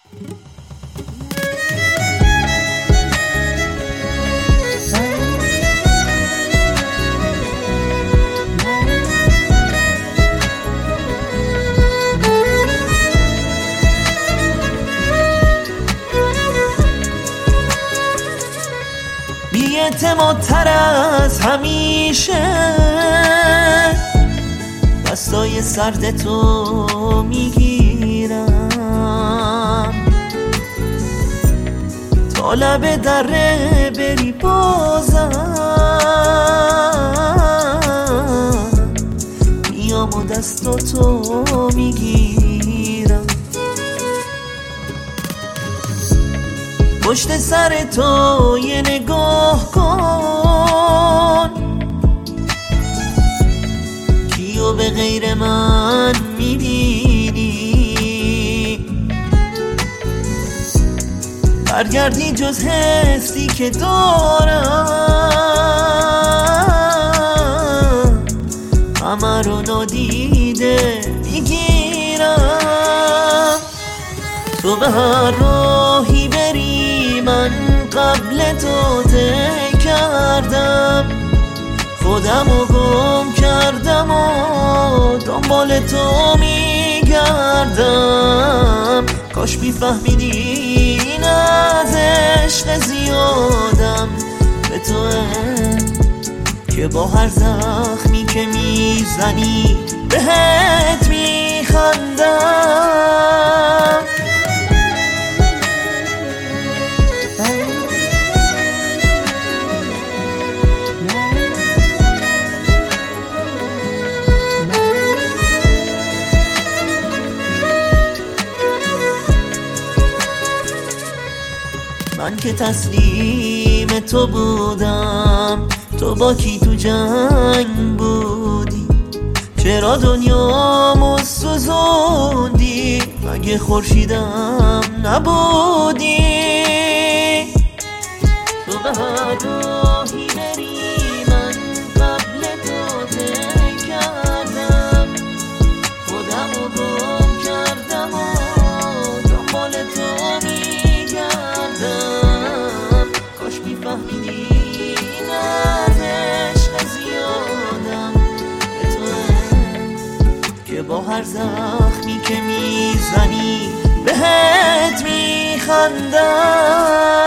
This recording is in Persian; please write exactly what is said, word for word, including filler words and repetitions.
بی‌اعتمادتر از همیشه دستای سرد تو میگیرم، تا لب دره بری بازم میام و دستاتو میگیرم. پشت سر تو یه نگاه کن، کیو به غیر من میبینی؟ برگردی جز حسی که دارم همه رو نادیده میگیرم. تو به هر راهی بری من قبل تو طی کردم، خودم رو گم کردم و دنبال تو میگردم. کاش میفهمیدی این از عشق زیادم به توه، که با هر زخمی که میزنی بهت میخندم. من که تسلیم تو بودم، تو با کی تو جنگ بودی؟ چرا دنیامو سوزوندی؟ مگه خورشیدم نبودی؟ تو به هر راهی بری من قبل تو طی کردم، خودم رو گم کردم و دنبال تو میگردم. کاش میفهمیدی این از عشق زیادم به توه، که با هر زخمی که میزنی بهت میخندم.